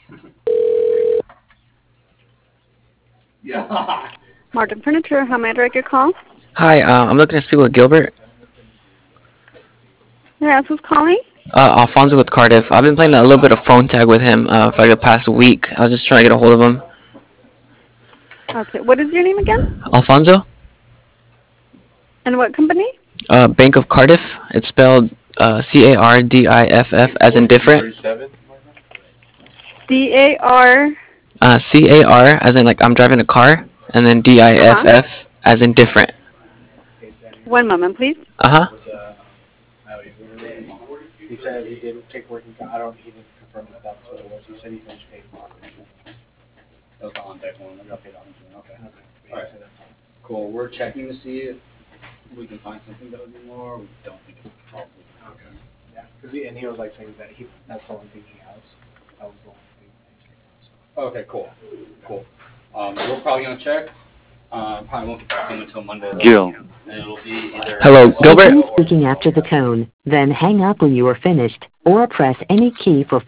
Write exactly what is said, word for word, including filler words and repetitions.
Yeah. Martin Furniture, how may I direct your call? Hi, uh, I'm looking to speak with Gilbert. Yes, who's calling? Uh, Alfonso with Cardiff. I've been playing a little bit of phone tag with him uh, for like the past week. I was just trying to get a hold of him. Okay, what is your name again? Alfonso? And what company? Uh, Bank of Cardiff. It's spelled uh, C A R D I F F as in different. D A R. Uh, C A R as in like I'm driving a car, and then D I F Uh-huh. F as in different. One moment, please. Uh huh. He said he didn't take working. I don't. He didn't confirm that that's what it was. He said he finished paying for it. That was the on-deck one. Got paid off. Okay. Okay. He Alright. said that's all. Cool. We're checking to see if we can find something that would be more. We don't think it's probably. Okay. Yeah, because he and he was like saying that he that's the only thing he has. That was the only thing that he's taking off. Okay, cool. Cool. Um, we're probably gonna check. Uh, probably won't get back to him until Monday. though. Jill. And it'll be either. Hello, Gilbert? Begin speaking after the tone, then hang up when you are finished, or press any key for